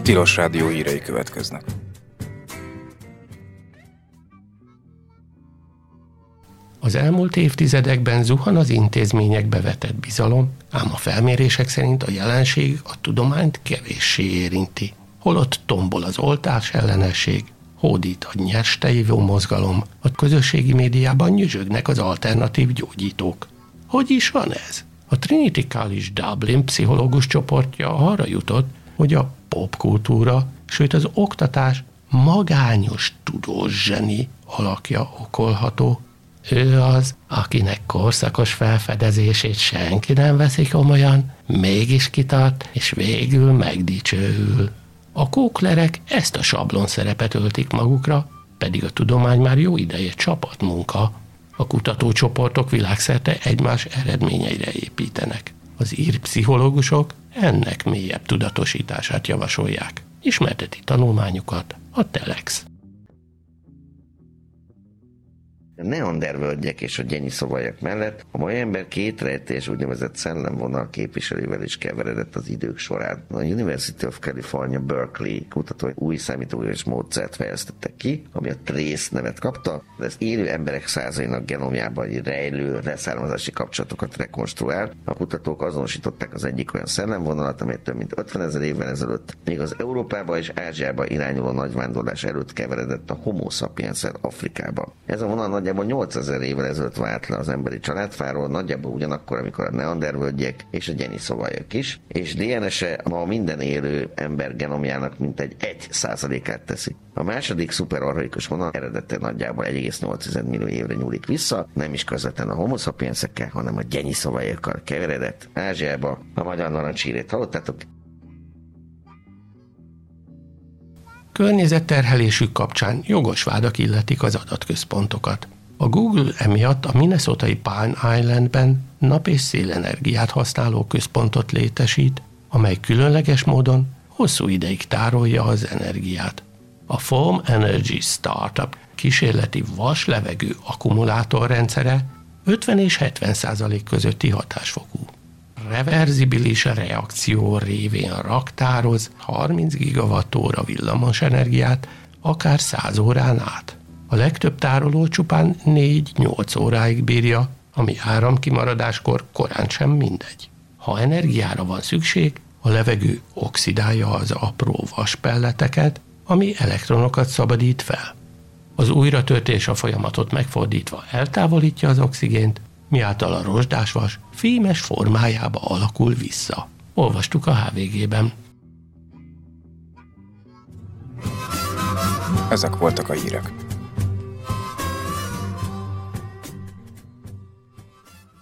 Tilos Rádió hírei következnek. Az elmúlt évtizedekben zuhan az intézményekbe vetett bizalom, ám a felmérések szerint a jelenség a tudományt kevéssé érinti. Holott tombol az oltás ellenesség, hódít a nyerstejívó mozgalom, a közösségi médiában nyüzsögnek az alternatív gyógyítók. Hogy is van ez? A Trinity College Dublin pszichológus csoportja arra jutott, hogy a popkultúra, sőt az oktatás magányos tudós zseni alakja okolható. Ő az, akinek korszakos felfedezését senki nem veszi komolyan, mégis kitart, és végül megdicsőül. A kóklerek ezt a sablon szerepet öltik magukra, pedig a tudomány már jó ideje csapatmunka. A kutatócsoportok világszerte egymás eredményeire építenek. Az ír pszichológusok ennek mélyebb tudatosítását javasolják. Ismerteti tanulmányukat a Telex. A neandervölgyek és a gyenyiszobajak mellett a mai ember két rejtélyes úgynevezett szellemvonal képviselővel is keveredett az idők során. A University of California, Berkeley kutatói új számítógépes módszert fejlesztettek ki, ami a TRACE nevet kapta, de ez élő emberek százainak genomjában rejlő leszármazási kapcsolatokat rekonstruál. A kutatók azonosították az egyik olyan szellemvonalat, amely több mint 50 000 évvel ezelőtt még az Európába és Ázsiába irányuló nagyvándorlás előtt keveredett a Homo sapiens Afrikába. Ez a vonal nagyjából 8000 évvel ezelőtt vált le az emberi családfáról, nagyjából ugyanakkor, amikor a neandervölgyek és a gyenyiszobajak is, és DNS-e ma minden élő ember genomjának mintegy 1%-át teszi. A második szuperarhaikus vonal eredete nagyjából 1,8 millió évre nyúlik vissza, nem is közvetlen a Homo sapiensekkel, hanem a gyenyiszobajakkal keveredett Ázsiába. A magyar narancshírét hallottátok? Környezetterhelésük kapcsán jogos vádak illetik az adatközpontokat. A Google emiatt a minnesotai Pine Islandben nap- és szélenergiát használó központot létesít, amely különleges módon hosszú ideig tárolja az energiát. A Foam Energy Startup kísérleti vas-levegő akkumulátorrendszere 50 és 70% közötti hatásfokú. Reverzibilis reakció révén raktároz 30 gigawattóra villamosenergiát akár 100 órán át. A legtöbb tároló csupán 4-8 óráig bírja, ami áramkimaradáskor korán sem mindegy. Ha energiára van szükség, a levegő oxidálja az apró vaspelleteket, ami elektronokat szabadít fel. Az újratöltés a folyamatot megfordítva eltávolítja az oxigént, miáltal a rozsdásvas fémes formájába alakul vissza. Olvastuk a HVG-ben. Ezek voltak a hírek.